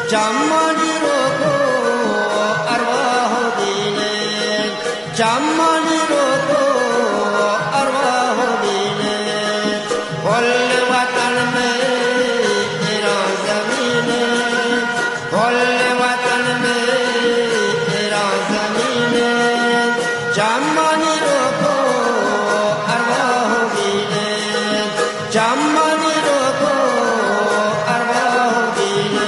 جمانی رو کو ارواح دینه جمانی رو کو ارواح دینه کل وطن میں ایران زمینه کل وطن میں ایران زمینه جمانی رو کو ارواح دینه جمانی رو کو ارواح دینه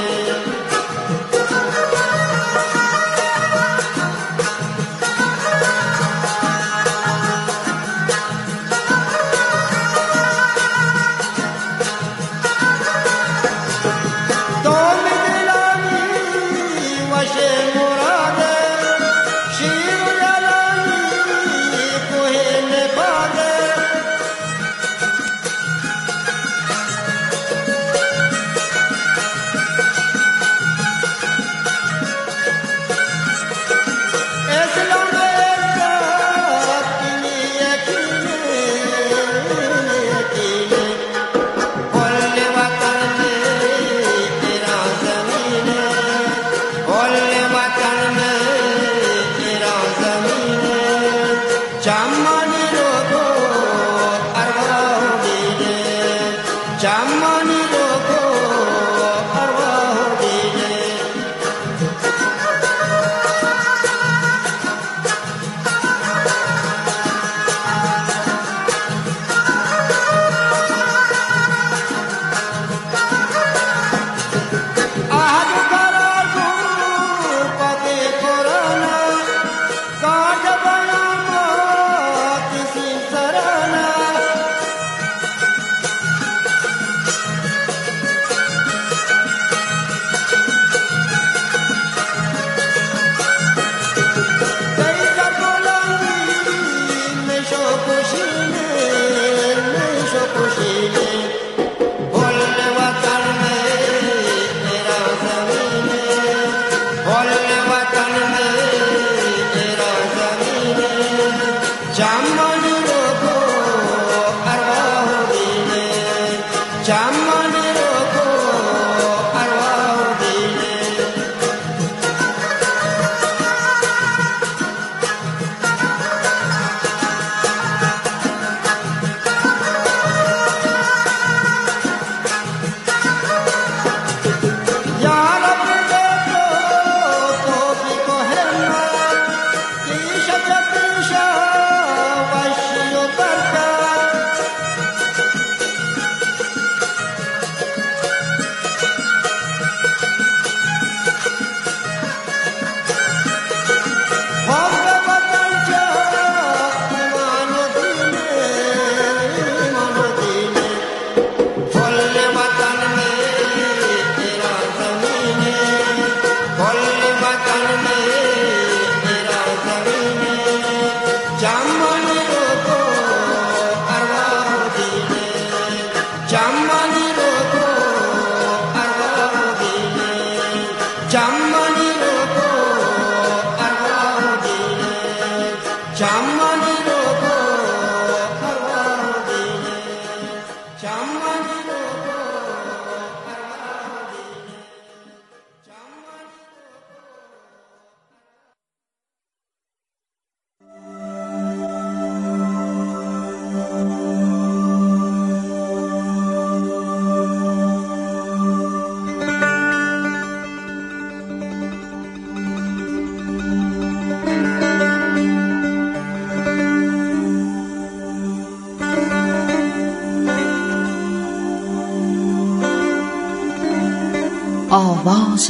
آواز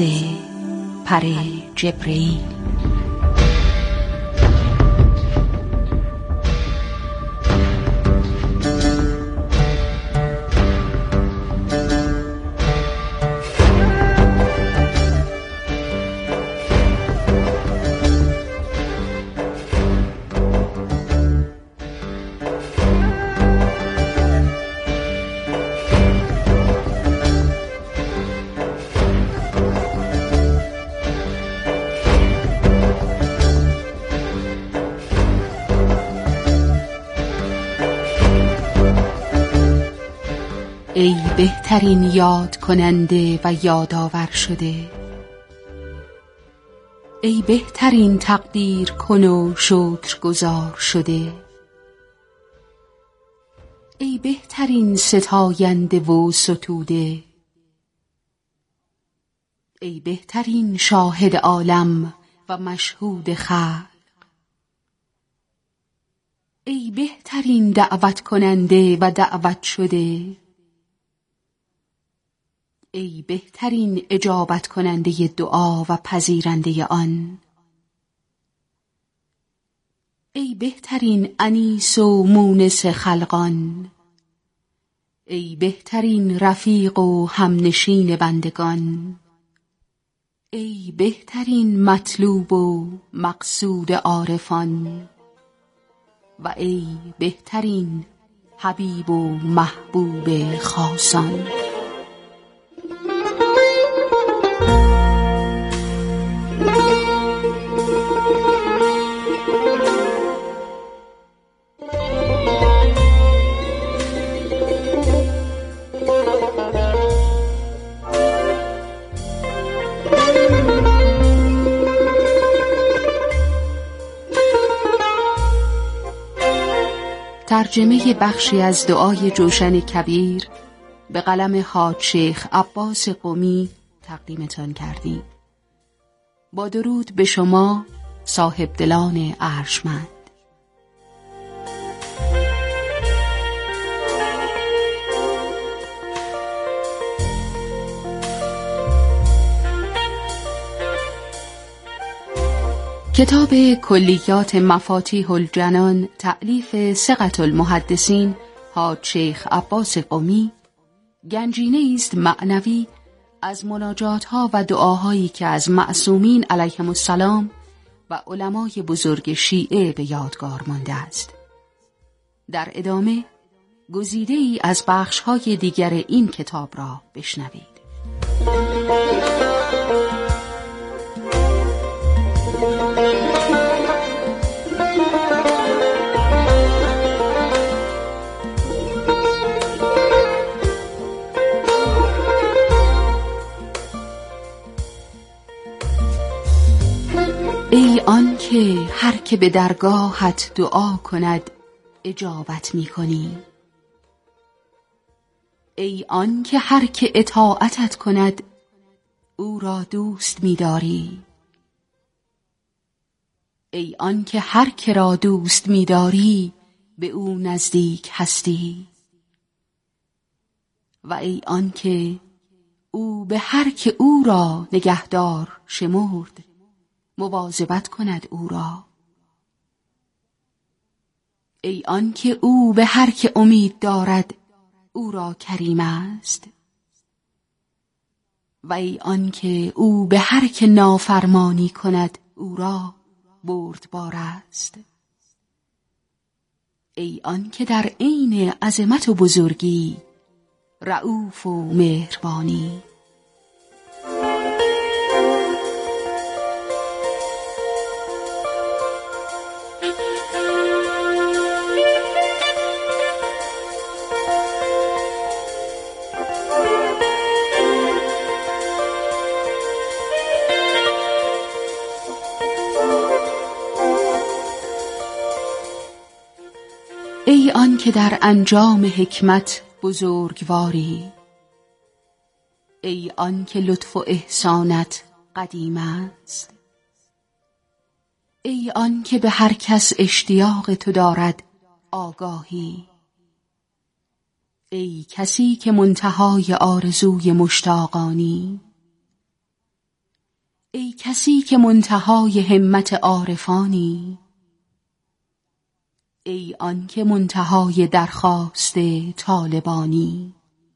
پر جبریل. ای بهترین یاد کننده و یادآور شده، ای بهترین تقدیر کن و شکرگزار شده، ای بهترین ستاینده و ستوده، ای بهترین شاهد عالم و مشهود خلق، ای بهترین دعوت کننده و دعوت شده، ای بهترین اجابت کننده دعا و پذیرنده آن، ای بهترین انیس و مونس خلقان، ای بهترین رفیق و همنشین بندگان، ای بهترین مطلوب و مقصود عارفان و ای بهترین حبیب و محبوب خاصان. ترجمه بخشی از دعای جوشن کبیر به قلم حاج شیخ عباس قمی تقدیمتان کردیم. با درود به شما صاحب دلان ارجمند. کتاب کلیات مفاتیح الجنان تألیف ثقة المحدثین حاج شیخ عباس قمی گنجینه است معنوی از مناجات‌ها و دعاهایی که از معصومین علیهم السلام و علمای بزرگ شیعه به یادگار مانده است. در ادامه گزیده‌ای از بخش‌های دیگر این کتاب را بشنوید. ای آن که هر که به درگاهت دعا کند اجابت می کنی، ای آن که هر که اطاعتت کند او را دوست می داری، ای آن که هر که را دوست می داری به او نزدیک هستی، و ای آن که او به هر که او را نگهدار شمرد مواظبت کند او را، ای آن که او به هر که امید دارد او را کریم است، و ای آن که او به هر که نافرمانی کند او را بردبار است، ای آن که در عین عظمت و بزرگی رئوف و مهربانی. ای آن که در انجام حکمت بزرگواری، ای آن که لطف و احسانت قدیم است، ای آن که به هر کس اشتیاق تو دارد آگاهی، ای کسی که منتهای آرزوی مشتاقانی، ای کسی که منتهای همت عارفانی، ای آن که منتهای درخواست طالبانی،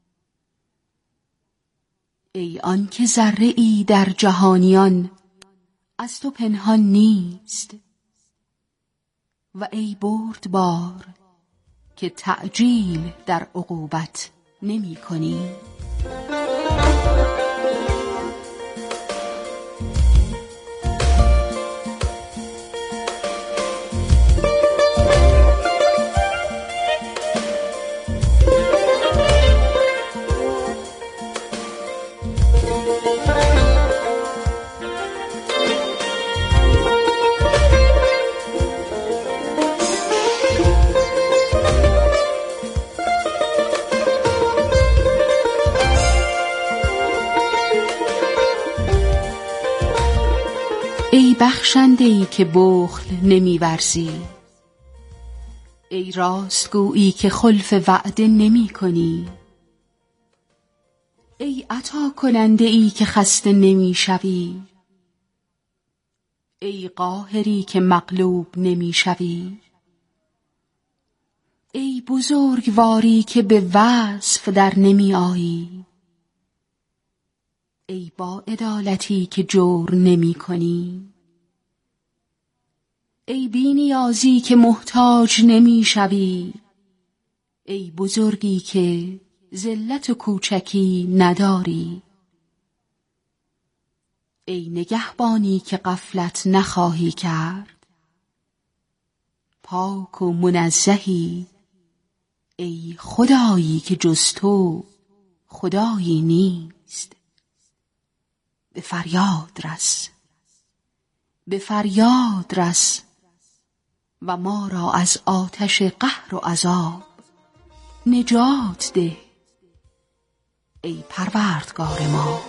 ای آن که ذره ای در جهانیان از تو پنهان نیست، و ای بردبار که تعجیل در عقوبت نمی کنی. بخشنده ای که بخل نمی ورزی، ای راستگویی که خلف وعده نمی کنی، ای عطا کننده ای که خسته نمی شوی، ای قاهری که مغلوب نمی شوی، ای بزرگواری که به وصف در نمی آیی، ای با عدالتی که جور نمی کنی، ای بی نیازی که محتاج نمی شوی، ای بزرگی که ذلت و کوچکی نداری، ای نگهبانی که غفلت نخواهی کرد، پاک و منزهی، ای خدایی که جز تو خدایی نیست. به فریاد رس، به فریاد رس و ما را از آتش قهر و عذاب نجات ده، ای پروردگار ما.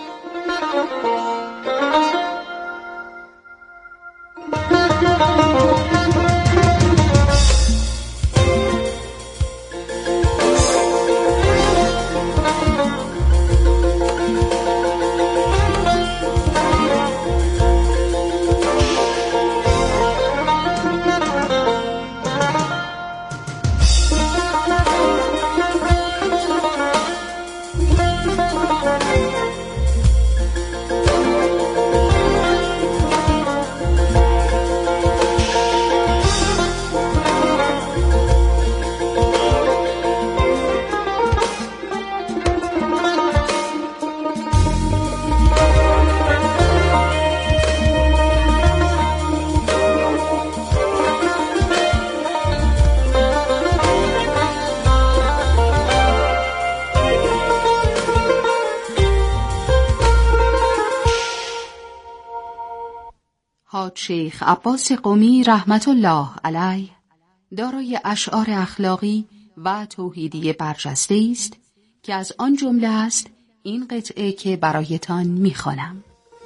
حاج شیخ عباس قمی رحمت الله علیه دارای اشعار اخلاقی و توحیدی برجسته است که از آن جمله است این قطعه که برایتان می‌خوانم.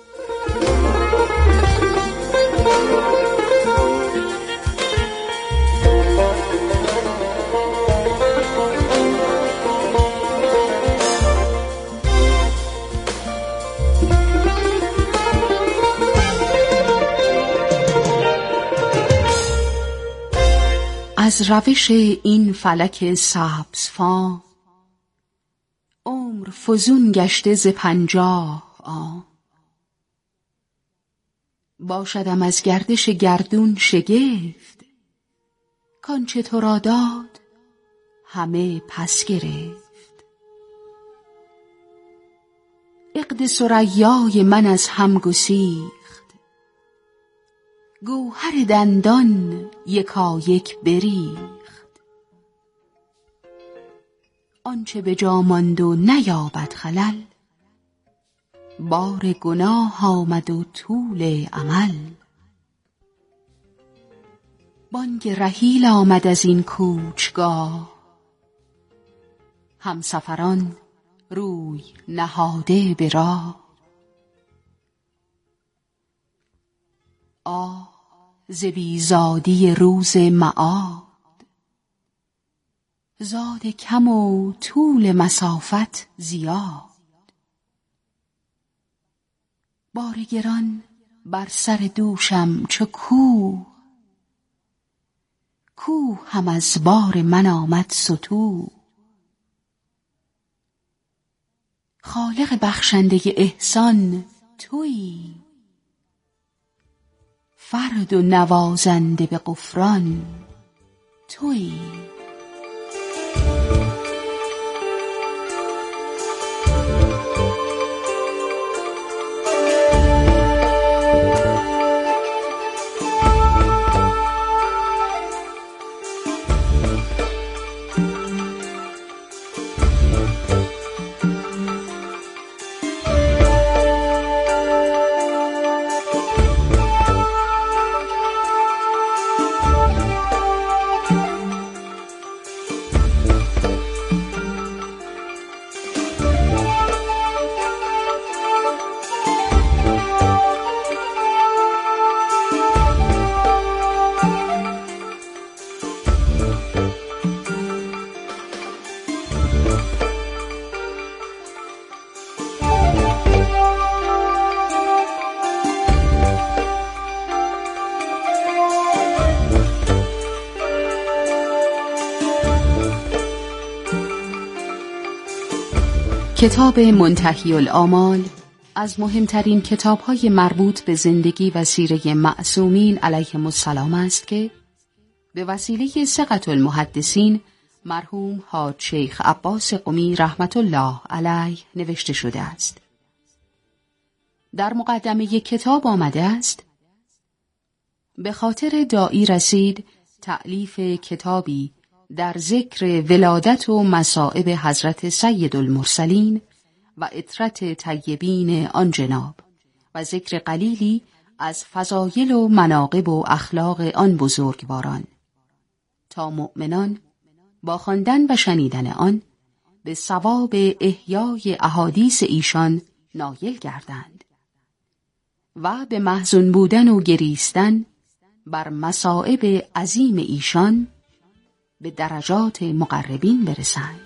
از روش این فلک سبزفام عمر فزون گشته ز 50 عام، باشدم از گردش گردون شگفت، کانچه تو را داد همه پس گرفت. عقد ثریای من از هم گسیخت، گوهر دندان یکایک بریخت. آنچه به جا ماند و نیابد خلل، بار گناه آمد و طول امل. بانگ رحیل آمد از این کوچگاه، همسفران روی نهاده به راه. آه ز بیزادی روز معاد، زاد کم و طول مسافت زیاد. بار گران بر سر دوشم چو کوه، کوه هم از بار من آمد ستوه. خالق بخشنده احسان تویی، فرد و نوازنده به غفران تویی. کتاب منتهی الآمال از مهمترین کتاب‌های مربوط به زندگی و سیره معصومین علیهم السلام است که به وسیله ثقة المحدثین مرحوم حاج شیخ عباس قمی رحمت الله علیه نوشته شده است. در مقدمه کتاب آمده است: به خاطر داعی رسید تألیف کتابی در ذکر ولادت و مصائب حضرت سید المرسلین و عطرت طیبین آن جناب و ذکر قلیلی از فضایل و مناقب و اخلاق آن بزرگواران، تا مؤمنان با خواندن و شنیدن آن به ثواب احیای احادیث ایشان نایل گردند و به محزون بودن و گریستن بر مصائب عظیم ایشان به درجات مقربین برسند.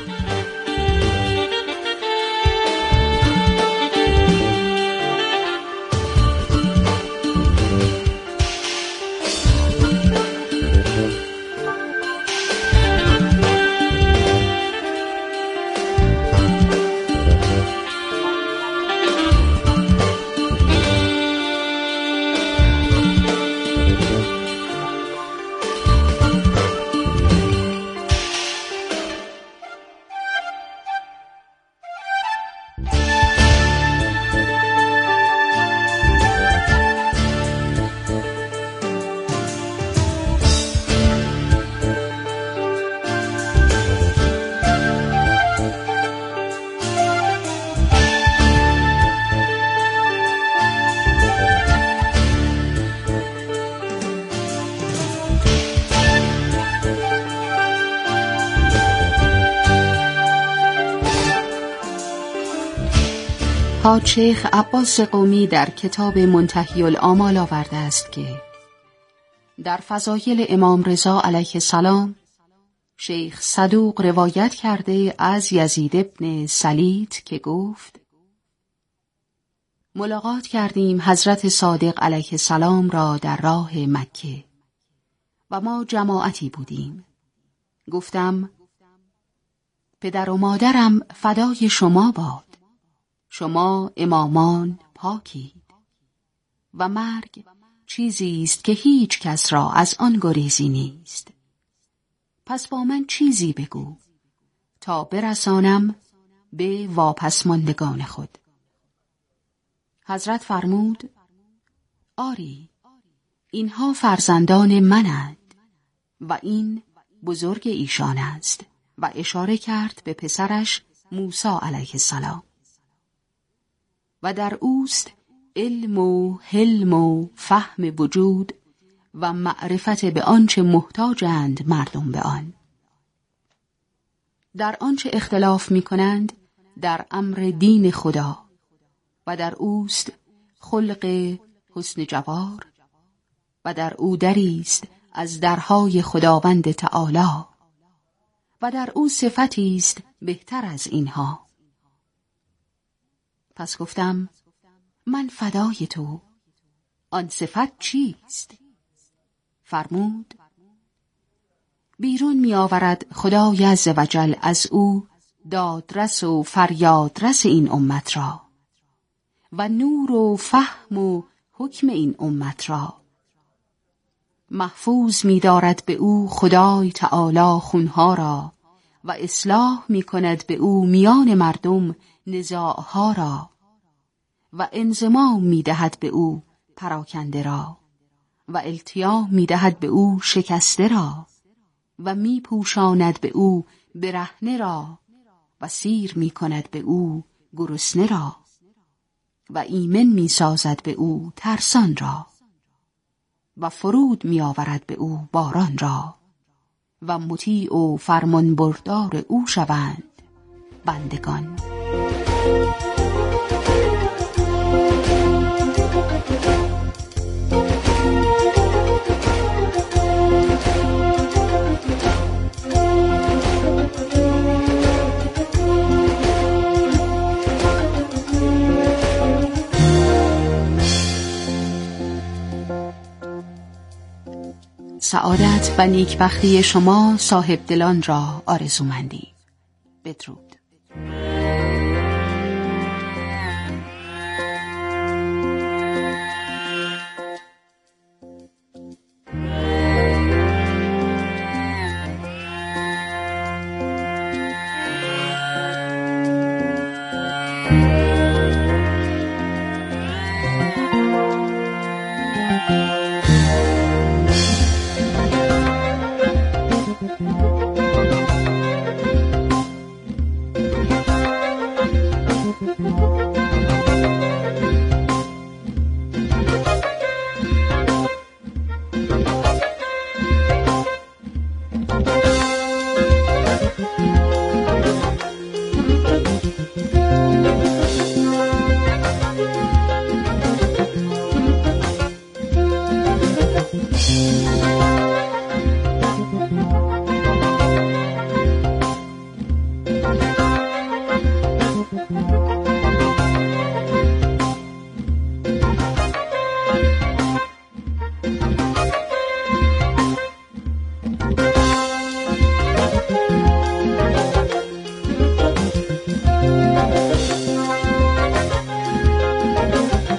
حاج شیخ عباس قمی در کتاب منتهی الآمال آورده است که در فضایل امام رضا علیه السلام شیخ صدوق روایت کرده از یزید ابن سلیط که گفت: ملاقات کردیم حضرت صادق علیه السلام را در راه مکه و ما جماعتی بودیم. گفتم: پدر و مادرم فدای شما باد، شما امامان پاکید و مرگ چیزی است که هیچ کس را از آن گریزی نیست. پس با من چیزی بگو تا برسانم به واپسماندگان خود. حضرت فرمود: آری، اینها فرزندان منند و این بزرگ ایشان است، و اشاره کرد به پسرش موسی علیه السلام، و در اوست علم و حلم و فهم وجود و معرفت به آنچه محتاجند مردم به آن. در آنچه اختلاف می کنند در امر دین خدا، و در اوست خلق حسن جوار، و در او دریست از درهای خداوند تعالی، و در او صفتی است بهتر از اینها. پس گفتم: من فدای تو، آن صفت چیست؟ فرمود: بیرون می آورد خدای عز و جل از او دادرس و فریادرس این امت را و نور و فهم و حکم این امت را. محفوظ می دارد به او خدای تعالی خونها را و اصلاح می کند به او میان مردم نزاعها را و انضمام می دهد به او پراکنده را و التیام می دهد به او شکسته را و می پوشاند به او برهنه را و سیر می کند به او گرسنه را و ایمن می سازد به او ترسان را و فرود می آورد به او باران را و مطیع و فرمان بردار او شوند بندگان. سعادت و نیکبختی شما صاحب دلان را آرزومندی. بدرود.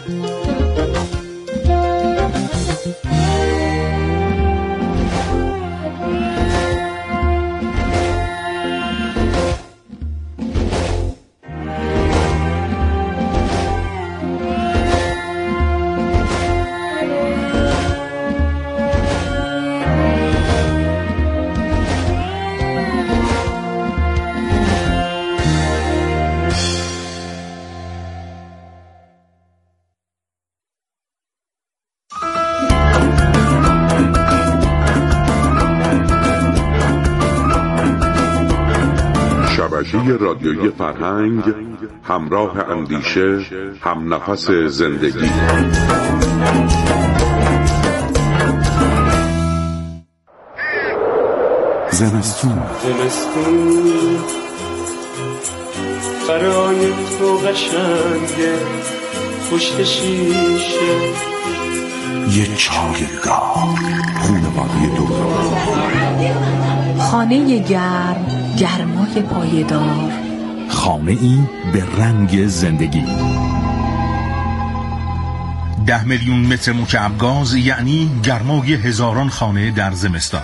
شبکه رادیویی فرهنگ، همراه اندیشه، هم نفس زندگی. زمستون برای تو قشنگه، پشت شیشه یه چایگاه، خونواده دور، خانه گرم، گرمای پایدار، خانه ای به رنگ زندگی. 10 میلیون متر مکعب گاز یعنی گرمای هزاران خانه در زمستان.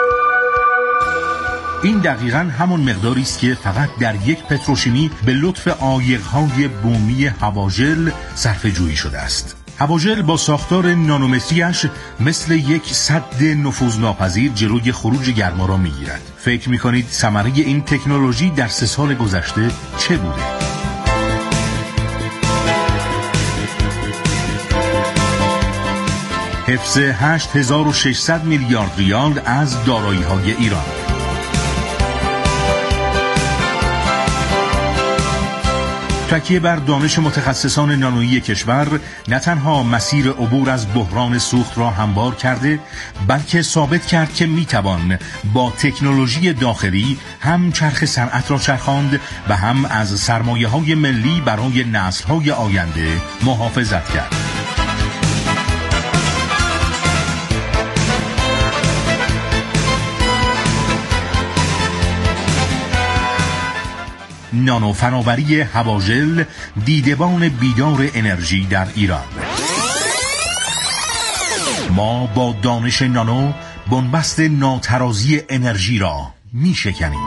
این دقیقاً همون مقداری است که فقط در یک پتروشیمی به لطف عایق‌های بومی هواژل صرفه جویی شده است. هواژل با ساختار نانومتریش مثل یک سد نفوذناپذیر جلوی خروج گرما را میگیرد. فکر میکنید ثمره این تکنولوژی در 3 سال گذشته چه بوده؟ حفظ 8600 میلیارد ریال از دارایی‌های ایران. تکیه بر دانش متخصصان نانویی کشور نه تنها مسیر عبور از بحران سوخت را هموار کرده، بلکه ثابت کرد که میتوان با تکنولوژی داخلی هم چرخ صنعت را چرخاند و هم از سرمایه‌های ملی برای نسل‌های آینده محافظت کرد. نانو فناوری هواژل، دیدبان بیدار انرژی در ایران. ما با دانش نانو بنبست ناترازی انرژی را می شکنیم.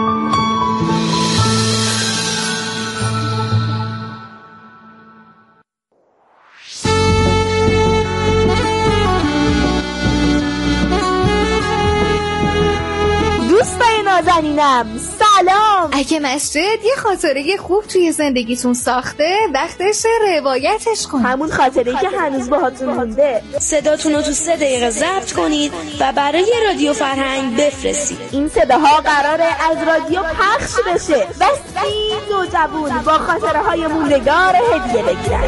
نازنینم سلام. اگه مسجد یه خاطره خوب توی زندگیتون ساخته، وقتش روایتش کن. همون خاطره‌ای که هنوز باهاتون مونده. صداتون رو تو 3 دقیقه ضبط کنید و برای رادیو فرهنگ بفرستید. این صداها قراره از رادیو پخش بشه و 30 نوجوان با خاطره‌های موندگار هدیه بگیرن.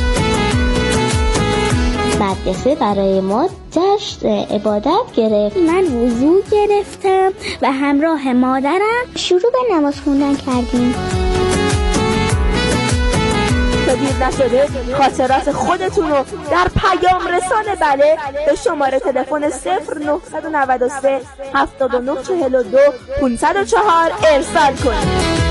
مدرسه برای ما جشن عبادت گرفت. من وضو گرفتم و همراه مادرم شروع به نماز خوندن کردیم. تا دیر نشده خاطرات خودتون رو در پیام رسان بله به شماره تلفن 0993 7942 504 ارسال کنید.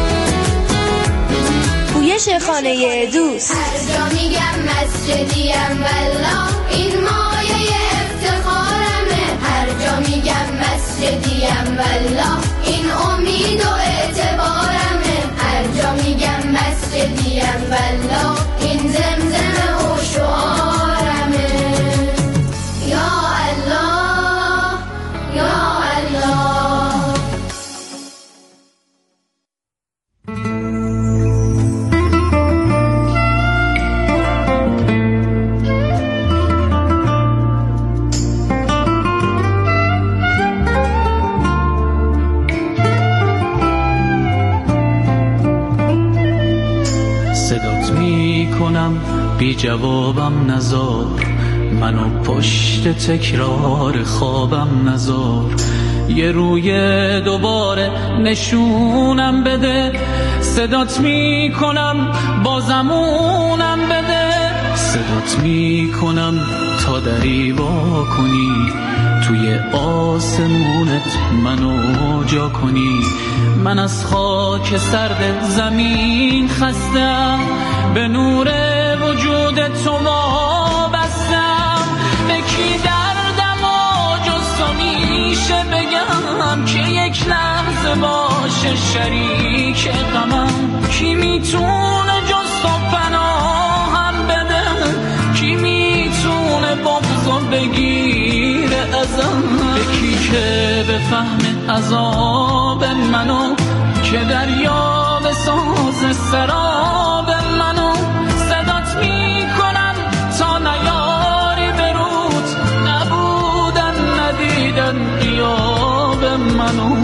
پویش خانه دوست. هر جا میگم مسجدیم والله این مایه افتخارمه. هر جا میگم مسجدیم والله این امید و اعتبارمه. هر جا میگم مسجدیم والله این زمزمه و شعارمه. یا الله یا الله. بی جوابم نذار، منو پشت تکرار خوابم نذار. یه روی دوباره نشونم بده، صدات میکنم بازمونم بده. صدات میکنم تا دری وا کنی، توی آسمونت منو جا کنی. من از خاک سرد زمین خستم، به نور وجود تو وابستم، به کی دردم و جز تو میشه بگم که یک لحظه باشه شریک غمم؟ کی میتونه جز تو پناهم بده؟ کی میتونه بغضو بگیره ازم؟ به کی که بفهمه عذاب منو، که دریا بساز سراب منو؟ صدات میکنم تا نیاری برود، نبودن ندیدن غیاب منو.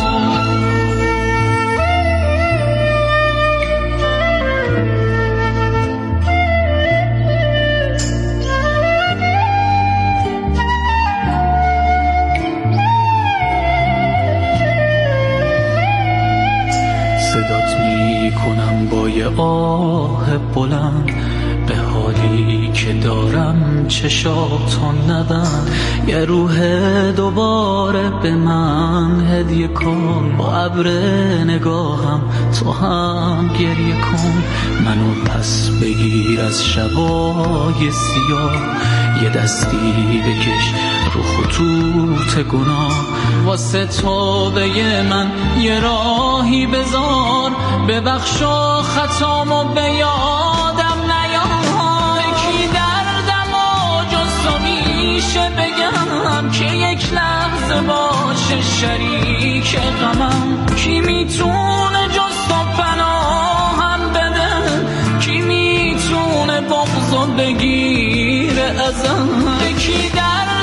صدات میکنم با یه آه بلند، به حالی که دارم چشاتو نبند. یه روح دوباره به من هدیه کن، با ابر نگاهم تو هم گریه کن. منو پس بگیر از شبای سیاه، یه دستی بکش رو خطوط گناه. واسه توبه من یه راهی بذار، ببخشا خطامو به یادم نیار. کی دردم و جز تو میشه بگم که یک لحظه باشه شریک غمم؟ کی میتونه جز تو پناهم بده؟ کی میتونه بغضو بگیره ازم؟ کی